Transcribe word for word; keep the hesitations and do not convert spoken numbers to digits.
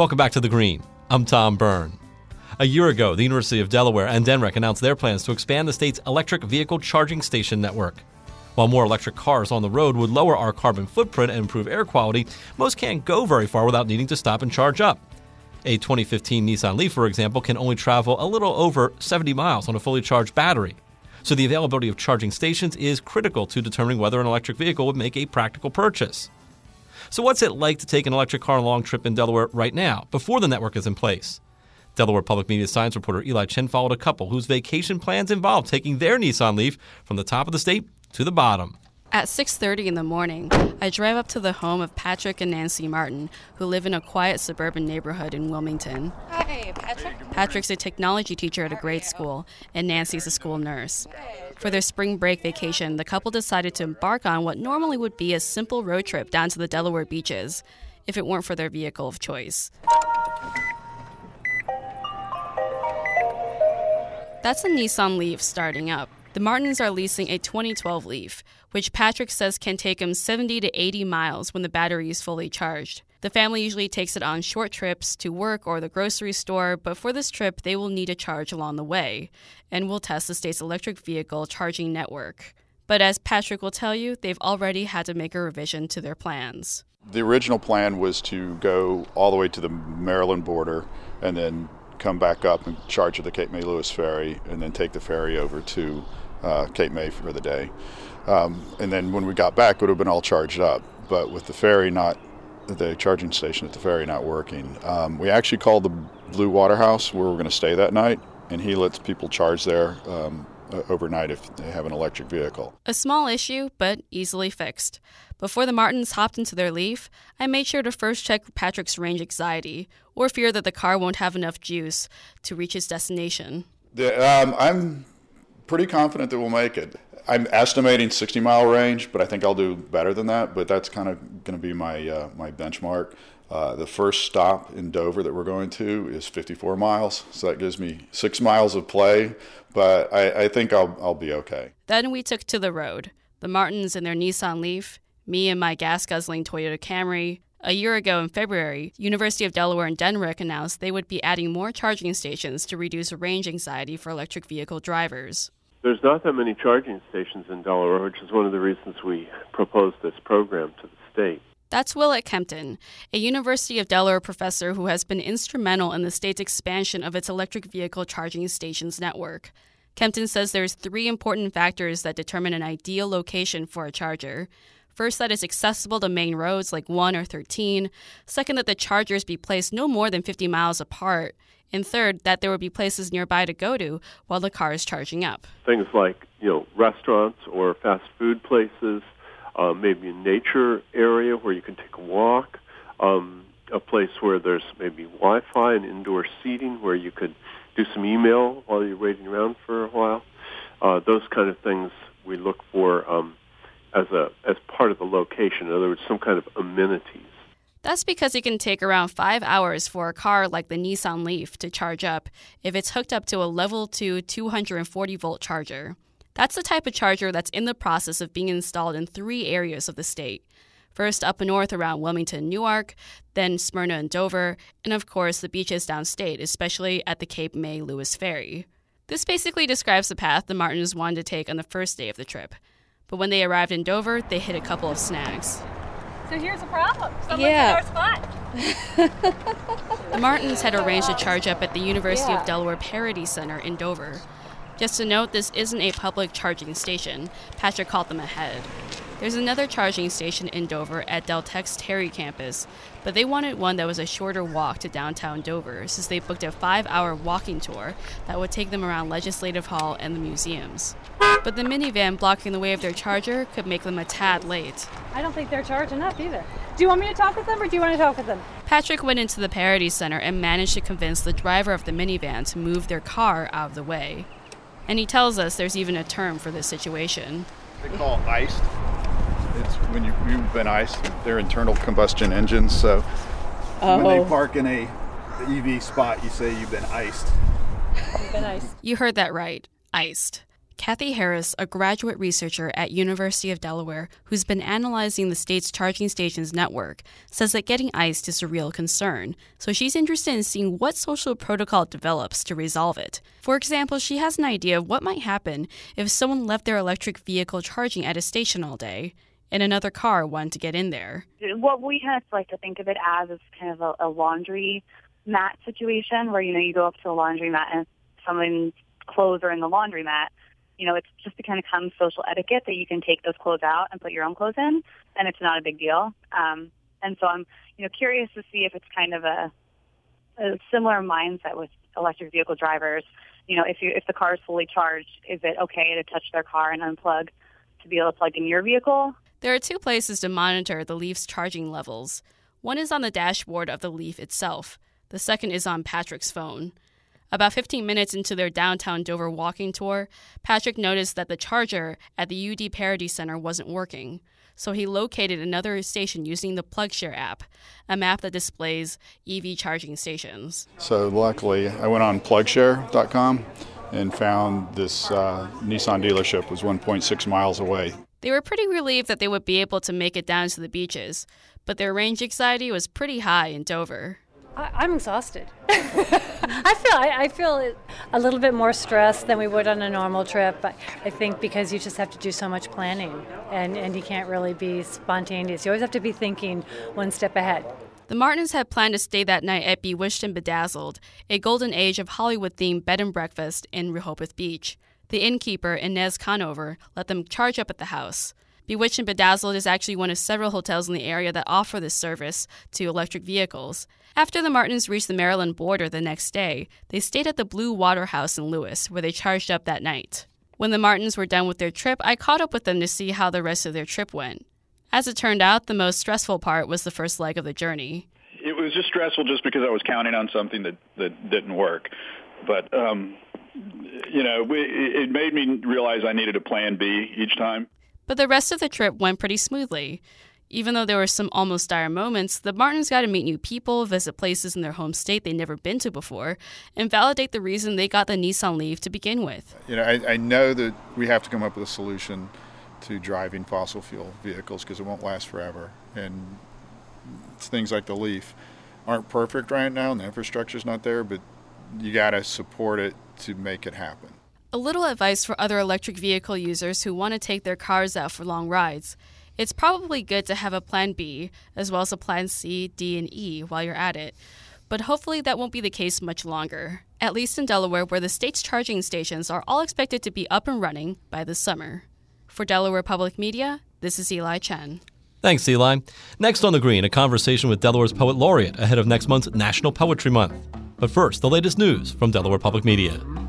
Welcome back to The Green. I'm Tom Byrne. A year ago, the University of Delaware and D N R E C announced their plans to expand the state's electric vehicle charging station network. While more electric cars on the road would lower our carbon footprint and improve air quality, most can't go very far without needing to stop and charge up. A twenty fifteen Nissan Leaf, for example, can only travel a little over seventy miles on a fully charged battery. So the availability of charging stations is critical to determining whether an electric vehicle would make a practical purchase. So what's it like to take an electric car on a long trip in Delaware right now, before the network is in place? Delaware Public Media Science reporter Eli Chen followed a couple whose vacation plans involved taking their Nissan Leaf from the top of the state to the bottom. At six thirty in the morning, I drive up to the home of Patrick and Nancy Martin, who live in a quiet suburban neighborhood in Wilmington. Hi, Patrick. Patrick's a technology teacher at a grade school, and Nancy's a school nurse. For their spring break vacation, the couple decided to embark on what normally would be a simple road trip down to the Delaware beaches, if it weren't for their vehicle of choice. That's a Nissan Leaf starting up. The Martins are leasing a twenty twelve Leaf, which Patrick says can take him seventy to eighty miles when the battery is fully charged. The family usually takes it on short trips to work or the grocery store, but for this trip, they will need a charge along the way, and will test the state's electric vehicle charging network. But as Patrick will tell you, they've already had to make a revision to their plans. The original plan was to go all the way to the Maryland border and then come back up and charge at the Cape May Lewis ferry and then take the ferry over to uh, Cape May for the day. Um, and then when we got back, it would have been all charged up. But with the ferry not, the charging station at the ferry not working, um, we actually called the Blue Water House where we're going to stay that night, and he lets people charge there um, overnight if they have an electric vehicle. A small issue, but easily fixed. Before the Martins hopped into their Leaf, I made sure to first check Patrick's range anxiety, or fear that the car won't have enough juice to reach its destination. The, um, I'm pretty confident that we'll make it. I'm estimating sixty mile range, but I think I'll do better than that. But that's kind of going to be my uh, my benchmark. Uh, the first stop in Dover that we're going to is fifty-four miles, so that gives me six miles of play. But I, I think I'll I'll be okay. Then we took to the road. The Martins in their Nissan Leaf, me and my gas-guzzling Toyota Camry. A year ago in February, University of Delaware and D N R E C announced they would be adding more charging stations to reduce range anxiety for electric vehicle drivers. There's not that many charging stations in Delaware, which is one of the reasons we proposed this program to the state. That's Willett Kempton, a University of Delaware professor who has been instrumental in the state's expansion of its electric vehicle charging stations network. Kempton says there's three important factors that determine an ideal location for a charger. First, that it's accessible to main roads like one or thirteen. Second, that the chargers be placed no more than fifty miles apart. And third, that there would be places nearby to go to while the car is charging up. Things like, you know, restaurants or fast food places, uh, maybe a nature area where you can take a walk, um, a place where there's maybe Wi-Fi and indoor seating where you could do some email while you're waiting around for a while. Uh, those kind of things we look for um, as a as part of the location. In other words, some kind of amenities. That's because it can take around five hours for a car like the Nissan Leaf to charge up if it's hooked up to a level two two hundred forty volt charger. That's the type of charger that's in the process of being installed in three areas of the state. First up north around Wilmington, Newark, then Smyrna and Dover, and of course the beaches downstate, especially at the Cape May Lewis Ferry. This basically describes the path the Martins wanted to take on the first day of the trip. But when they arrived in Dover, they hit a couple of snags. So here's the problem. Someone's Yeah. in our spot. The Martins had arranged a charge up at the University Yeah. of Delaware Parity Center in Dover. Just to note, this isn't a public charging station. Patrick called them ahead. There's another charging station in Dover at Deltec's Terry campus, but they wanted one that was a shorter walk to downtown Dover, since they booked a five-hour walking tour that would take them around Legislative Hall and the museums. But the minivan blocking the way of their charger could make them a tad late. I don't think they're charging up either. Do you want me to talk with them or do you want to talk with them? Patrick went into the Parity Center and managed to convince the driver of the minivan to move their car out of the way. And he tells us there's even a term for this situation. They call it iced. It's when you, you've been iced. They're internal combustion engines, so Oh. when they park in a E V spot, you say you've been iced. You've been iced. You heard that right. Iced. Kathy Harris, a graduate researcher at University of Delaware who's been analyzing the state's charging stations network, says that getting iced is a real concern. So she's interested in seeing what social protocol develops to resolve it. For example, she has an idea of what might happen if someone left their electric vehicle charging at a station all day and another car wanted to get in there. What we kind of like to think of it as is kind of a, a laundry mat situation where, you know, you go up to a laundry mat and someone's clothes are in the laundry mat. You know, it's just to kind of come social etiquette that you can take those clothes out and put your own clothes in, and it's not a big deal. Um, and so I'm, you know, curious to see if it's kind of a, a similar mindset with electric vehicle drivers. You know, if you if the car is fully charged, is it okay to touch their car and unplug to be able to plug in your vehicle? There are two places to monitor the Leaf's charging levels. One is on the dashboard of the Leaf itself. The second is on Patrick's phone. About fifteen minutes into their downtown Dover walking tour, Patrick noticed that the charger at the U D Parity Center wasn't working. So he located another station using the PlugShare app, a map that displays E V charging stations. So luckily, I went on plug share dot com and found this uh, Nissan dealership was one point six miles away. They were pretty relieved that they would be able to make it down to the beaches, but their range anxiety was pretty high in Dover. I, I'm exhausted. I feel I, I feel a little bit more stressed than we would on a normal trip. I, I think because you just have to do so much planning, and, and you can't really be spontaneous. You always have to be thinking one step ahead. The Martins had planned to stay that night at Bewitched and Bedazzled, a golden age of Hollywood-themed bed and breakfast in Rehoboth Beach. The innkeeper, Inez Conover, let them charge up at the house. Bewitched and Bedazzled is actually one of several hotels in the area that offer this service to electric vehicles. After the Martins reached the Maryland border the next day, they stayed at the Blue Water House in Lewis, where they charged up that night. When the Martins were done with their trip, I caught up with them to see how the rest of their trip went. As it turned out, the most stressful part was the first leg of the journey. It was just stressful just because I was counting on something that, that didn't work. But, um, you know, it made me realize I needed a plan B each time. But the rest of the trip went pretty smoothly. Even though there were some almost dire moments, the Martins got to meet new people, visit places in their home state they'd never been to before, and validate the reason they got the Nissan Leaf to begin with. You know, I, I know that we have to come up with a solution to driving fossil fuel vehicles because it won't last forever. And things like the Leaf aren't perfect right now, and the infrastructure's not there, but you got to support it to make it happen. A little advice for other electric vehicle users who want to take their cars out for long rides. It's probably good to have a plan B, as well as a plan C, D, and E while you're at it. But hopefully that won't be the case much longer, at least in Delaware, where the state's charging stations are all expected to be up and running by this summer. For Delaware Public Media, this is Eli Chen. Thanks, Eli. Next on The Green, a conversation with Delaware's Poet Laureate ahead of next month's National Poetry Month. But first, the latest news from Delaware Public Media.